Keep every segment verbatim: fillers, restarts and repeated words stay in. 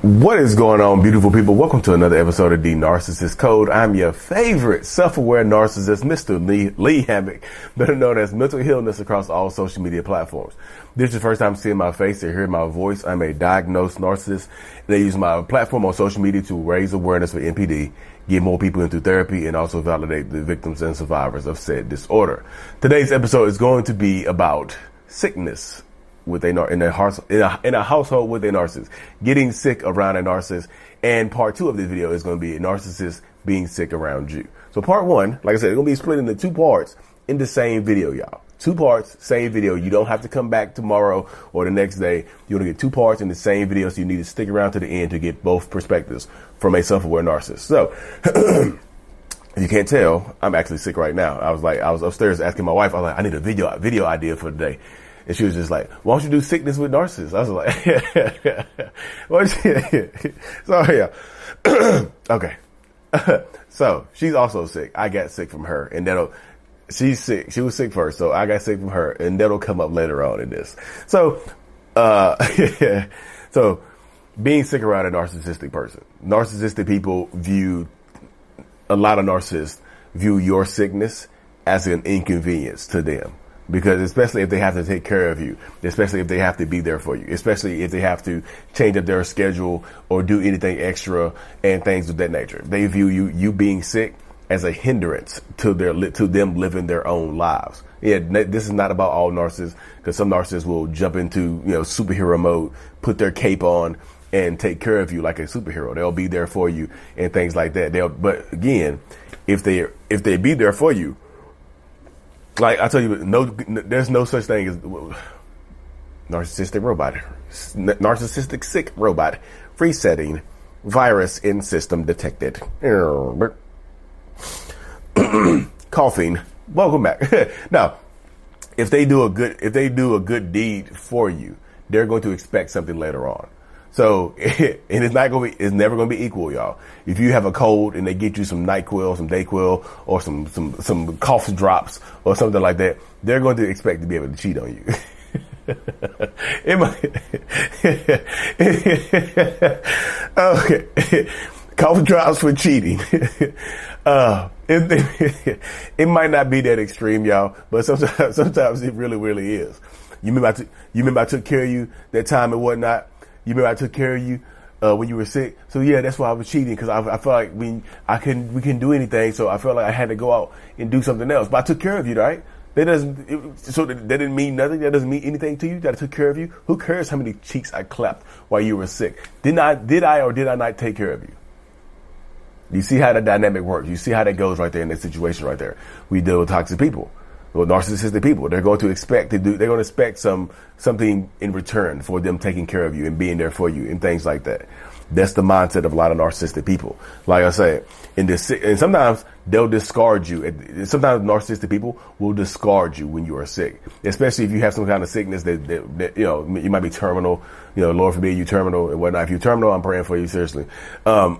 What is going on, beautiful people? Welcome to another episode of The Narcissist Code. I'm your favorite self-aware narcissist, Mister Lee, Lee Hammock, better known as Mental Illness across all social media platforms. This is your first time seeing my face or hearing my voice. I'm a diagnosed narcissist, and I use my platform on social media to raise awareness for N P D, get more people into therapy, and also validate the victims and survivors of said disorder. Today's episode is going to be about sickness with a in a, heart, in a in a household with a narcissist, getting sick around a narcissist, and part two of this video is going to be a narcissist being sick around you. So part one, like I said, it's going to be split into two parts in the same video, y'all. Two parts, same video. You don't have to come back tomorrow or the next day. You're going to get two parts in the same video, so you need to stick around to the end to get both perspectives from a self-aware narcissist. So if you can't tell, I'm actually sick right now. I was like, I was upstairs asking my wife, I was like, I need a video video idea for today. And she was just like, why don't you do sickness with narcissists? I was like, so yeah. Okay. So she's also sick. I got sick from her, and that'll, she's sick. She was sick first. So I got sick from her, and that'll come up later on in this. So, uh, so being sick around a narcissistic person, narcissistic people view, a lot of narcissists view your sickness as an inconvenience to them. Because especially if they have to take care of you, especially if they have to be there for you, especially if they have to change up their schedule or do anything extra and things of that nature. They view you, you being sick as a hindrance to their, to them living their own lives. Yeah, this is not about all narcissists, because some narcissists will jump into, you know, superhero mode, put their cape on and take care of you like a superhero. They'll be there for you and things like that. They'll, but again, if they, if they be there for you, like I tell you, no, there's no such thing as narcissistic robot, narcissistic sick robot, resetting, virus in system detected. Coughing. Welcome back. Now, if they do a good, if they do a good deed for you, they're going to expect something later on. So, and it's not going to be, it's never going to be equal, y'all. If you have a cold and they get you some NyQuil, some Dayquil, or some, some, some cough drops or something like that, they're going to expect to be able to cheat on you. It might, okay. Cough drops for cheating. Uh, it, it might not be that extreme, y'all, but sometimes, sometimes it really, really is. You remember I, t- you remember I took care of you that time and whatnot? You remember I took care of you uh, when you were sick? So yeah, that's why I was cheating, because I, I felt like we I couldn't we couldn't do anything, so I felt like I had to go out and do something else. But I took care of you, right? That doesn't it, so that, that didn't mean nothing. That doesn't mean anything to you. That I took care of you. Who cares how many cheeks I clapped while you were sick? Didn't I? Did I or did I not take care of you? You see how the dynamic works. You see how that goes right there in that situation right there. We deal with toxic people. Well, narcissistic people, they're going to expect to do, they're going to expect some, something in return for them taking care of you and being there for you and things like that. That's the mindset of a lot of narcissistic people. Like I said, in this, and sometimes they'll discard you. Sometimes narcissistic people will discard you when you are sick, especially if you have some kind of sickness that, that, that you know, you might be terminal, you know, Lord forbid you terminal and whatnot. If you're terminal, I'm praying for you, seriously. Um,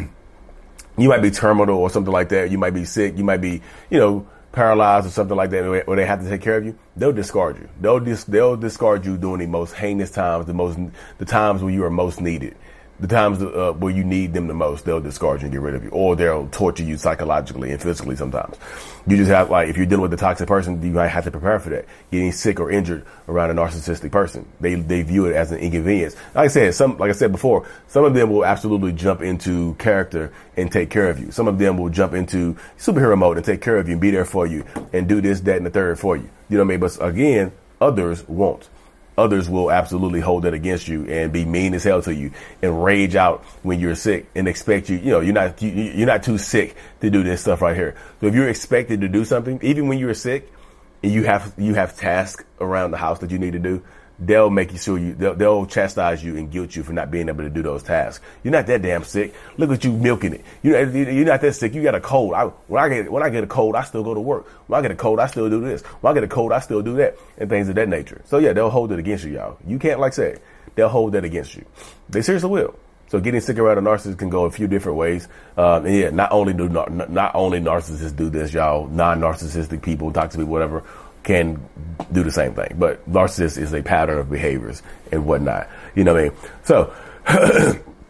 you might be terminal or something like that. You might be sick. You might be, you know, paralyzed or something like that, where they have to take care of you. They'll discard you. They'll dis- they'll discard you during the most heinous times, the most the times where you are most needed, the times uh, where you need them the most. They'll discard you and get rid of you, or they'll torture you psychologically and physically. Sometimes you just have, like, if you're dealing with a toxic person, you might have to prepare for that. Getting sick or injured around a narcissistic person, they they view it as an inconvenience. Like I said, some like I said before, some of them will absolutely jump into character and take care of you. Some of them will jump into superhero mode and take care of you and be there for you and do this, that, and the third for you. You know what I mean? But again, others won't. Others will absolutely hold that against you and be mean as hell to you and rage out when you're sick and expect you, you know, you're not, you, you're not too sick to do this stuff right here. So if you're expected to do something, even when you're sick and you have, you have tasks around the house that you need to do, they'll make you sure you, they'll, they'll chastise you and guilt you for not being able to do those tasks. You're not that damn sick. Look at you milking it. You're, you're not that sick. You got a cold. I, when I get, when I get a cold, I still go to work. When I get a cold, I still do this. When I get a cold, I still do that, and things of that nature. So yeah, they'll hold it against you, y'all. You can't, like I said, they'll hold that against you. They seriously will. So getting sick around a narcissist can go a few different ways. Um, and yeah, not only do, not, not only narcissists do this, y'all, non-narcissistic people, toxic people, whatever, can do the same thing. But narcissist is a pattern of behaviors and whatnot. You know what I mean? So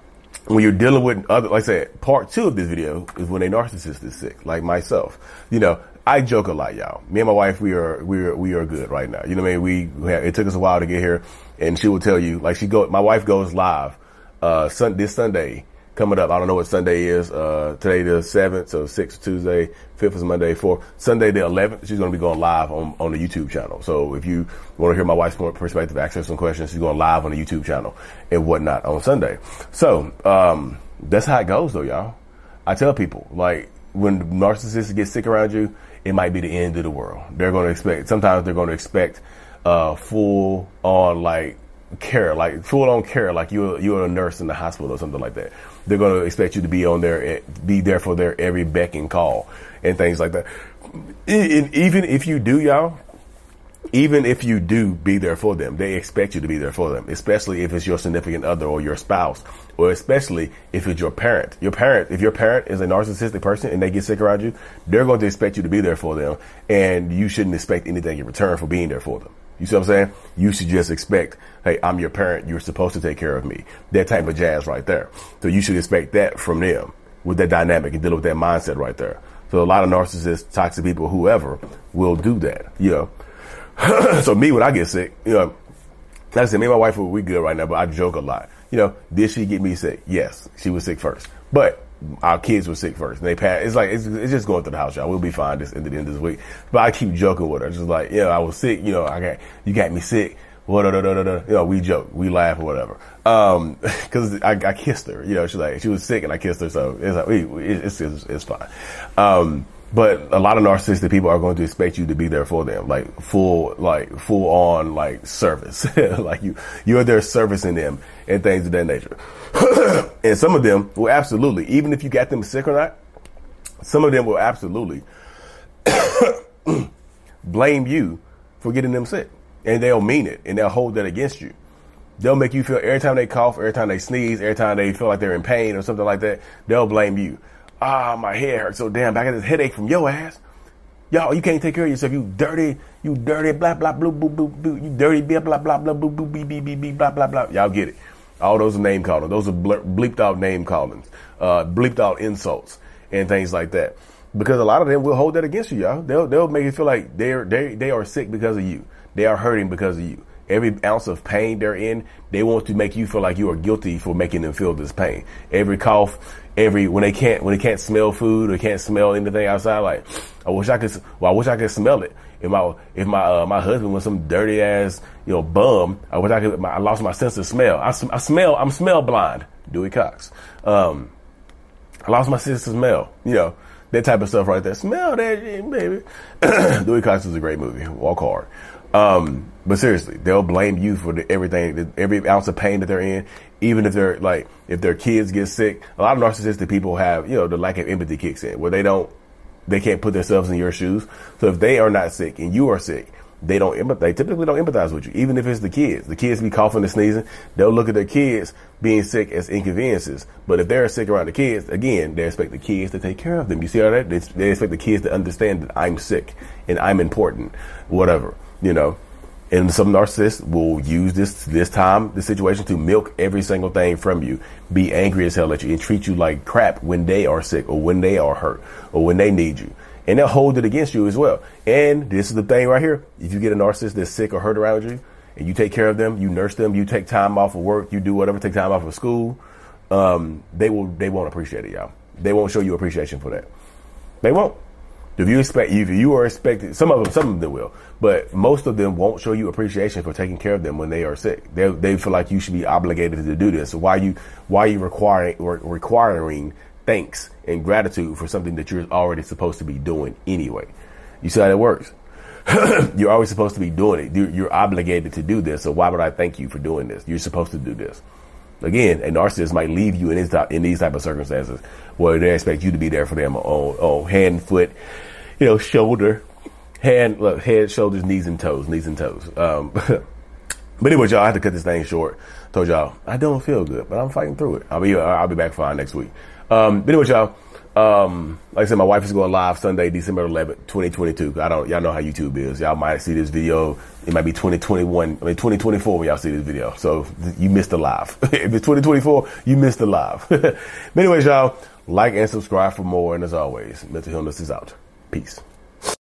when you're dealing with other, like I said, part two of this video is when a narcissist is sick, like myself. You know, I joke a lot, y'all. Me and my wife, we are, we are, we are good right now. You know what I mean? We, we have, it took us a while to get here, and she will tell you, like she go, my wife goes live, uh, sun, this Sunday coming up. I don't know what Sunday is, uh, today the seventh, so sixth Tuesday, fifth is Monday, fourth, Sunday the eleventh, she's going to be going live on, on the YouTube channel. So if you want to hear my wife's perspective, ask her some questions, she's going live on the YouTube channel and whatnot on Sunday. So, um, that's how it goes though, y'all. I tell people, like, when narcissists get sick around you, it might be the end of the world. They're going to expect, sometimes they're going to expect, uh, full on, like, care, like full on care, like you're, you're a nurse in the hospital or something like that. They're going to expect you to be on there, be there for their every beck and call and things like that. And even if you do, y'all, even if you do be there for them, they expect you to be there for them, especially if it's your significant other or your spouse, or especially if it's your parent. Your parent, if your parent is a narcissistic person and they get sick around you, they're going to expect you to be there for them, and you shouldn't expect anything in return for being there for them. You see what I'm saying? You should just expect, hey, I'm your parent. You're supposed to take care of me. That type of jazz right there. So you should expect that from them with that dynamic and dealing with that mindset right there. So a lot of narcissists, toxic people, whoever will do that, you know. So me, when I get sick, you know, like I said, me and my wife, we good right now, but I joke a lot. You know, did she get me sick? Yes, she was sick first. But our kids were sick first. And they passed. It's like, it's, it's just going through the house, y'all. We'll be fine this, at the end of this week. But I keep joking with her. Just like, you know, I was sick. You know, I got, you got me sick. What, da, da, da, da. You know, we joke, we laugh or whatever. Um, cause I, I kissed her, you know, she's like, she was sick and I kissed her. So it's like, we, we it's, it's, it's fine. Um, but a lot of narcissistic people are going to expect you to be there for them, like full, like full on, like service, like you, you're there servicing them and things of that nature. And some of them will absolutely, even if you got them sick or not, some of them will absolutely blame you for getting them sick, and they'll mean it, and they'll hold that against you. They'll make you feel every time they cough, every time they sneeze, every time they feel like they're in pain or something like that, they'll blame you. Ah, my head hurts so damn bad. I got this headache from your ass. Y'all, you can't take care of yourself. You dirty, you dirty, blah, blah, blah, blah, blah, blah, you dirty, blah, blah, blah, blah, blah, blah, blah, blah, blah, blah, blah. Y'all get it. All those are name callings. Those are bleeped out name callings, uh, bleeped out insults and things like that. Because a lot of them will hold that against you, y'all. They'll, they'll make you feel like they're, they, they are sick because of you. They are hurting because of you. Every ounce of pain they're in, they want to make you feel like you are guilty for making them feel this pain. Every cough, every, when they can't, when they can't smell food or can't smell anything outside, like, I wish I could, well, I wish I could smell it. If my, if my, uh, my husband was some dirty ass, you know, bum, I wish I could, my, I lost my sense of smell. I, I smell, I'm smell blind. Dewey Cox. Um, I lost my sense of smell, you know, that type of stuff right there. Smell that shit, baby. Dewey Cox is a great movie. Walk hard. Um, but seriously, they'll blame you for the, everything, every ounce of pain that they're in, even if they're like, if their kids get sick. A lot of narcissistic people have, you know, the lack of empathy kicks in where they don't, they can't put themselves in your shoes. So if they are not sick and you are sick, they don't empathize. They typically don't empathize with you, even if it's the kids. The kids be coughing and sneezing. They'll look at their kids being sick as inconveniences. But if they're sick around the kids, again, they expect the kids to take care of them. You see how that? They, they expect the kids to understand that I'm sick and I'm important, whatever, you know. And some narcissists will use this this time, this situation, to milk every single thing from you, be angry as hell at you, and treat you like crap when they are sick or when they are hurt or when they need you. And they'll hold it against you as well. And this is the thing right here. If you get a narcissist that's sick or hurt around you and you take care of them, you nurse them, you take time off of work, you do whatever, take time off of school, um, they will, they won't appreciate it, y'all. They won't show you appreciation for that. They won't. If you expect, if you are expecting, some of them, some of them will, but most of them won't show you appreciation for taking care of them when they are sick. They they feel like you should be obligated to do this. So why you why are you requiring or requiring thanks and gratitude for something that you're already supposed to be doing anyway? You see how that works? You're always supposed to be doing it. You're, you're obligated to do this. So why would I thank you for doing this? You're supposed to do this. Again, a narcissist might leave you in, this type, in these type of circumstances where they expect you to be there for them on, on hand, foot, you know, shoulder, hand, look, head, shoulders, knees, and toes, knees and toes. Um, but anyway, y'all, I have to cut this thing short. Told y'all I don't feel good, but I'm fighting through it. I'll be I'll be back fine next week. Um, but anyway, y'all, Um, like I said, my wife is going live Sunday, December eleventh, twenty twenty-two. I don't, y'all know how YouTube is. Y'all might see this video. It might be twenty twenty-one, I mean twenty twenty-four when y'all see this video. So you missed the live. If it's twenty twenty-four, you missed the live. But anyways, y'all, like and subscribe for more. And as always, Mental Healness is out. Peace.